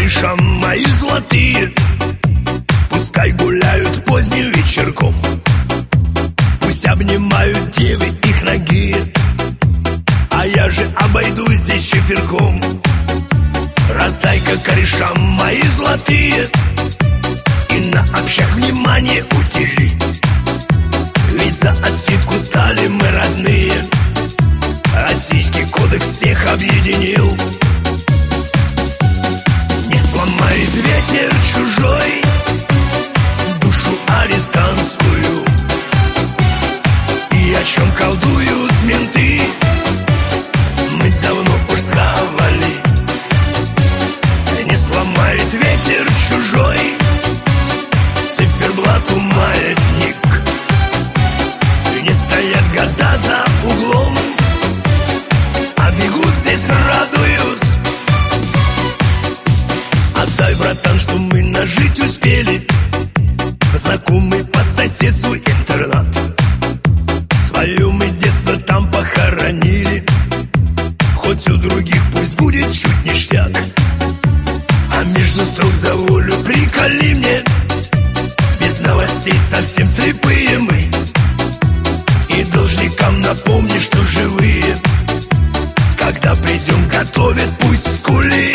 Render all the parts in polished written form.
корешам мои золотые, пускай гуляют поздним вечерком, пусть обнимают девы их ноги, а я же обойдусь здесь чиферком. Раздай-ка корешам мои золотые и на общак внимание удели, ведь за отсидку стали мы родные. Российский кодекс всех объединил. Не сломает ветер чужой душу арестантскую, и о чем колдуют менты мы давно уж схавали. Не сломает ветер чужой циферблату маятник, не стоят года за углом, а бегут здесь радуют. Отдай, братан, что мы нажить успели, знакомый по соседству интернат. Свое мы детство там похоронили, хоть у других пусть будет чуть ништяк. А между строк за волю приколи мне, без новостей совсем слепые мы, и должникам напомни, что живые, когда придем, готовят пусть скули.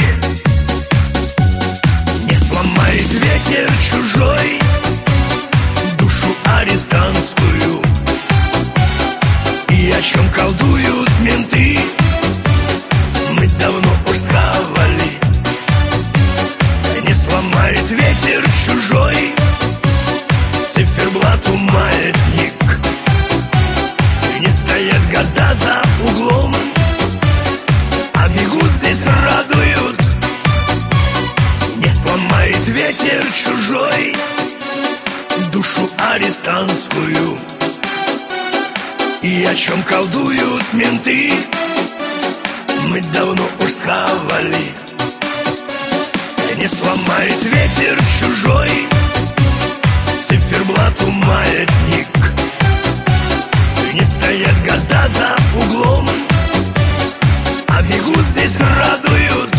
Не сломает ветер чужой душу арестантскую, и о чем колдуют менты мы давно уж схавали. Не сломает ветер чужой циферблату маятник, не стоят года за углом, а бегут здесь радуют. Не сломает ветер чужой душу арестантскую, и о чем колдуют менты мы давно уж схавали. Не сломает ветер чужой циферблату маятник, не стоят года за углом, а бегут здесь радуют.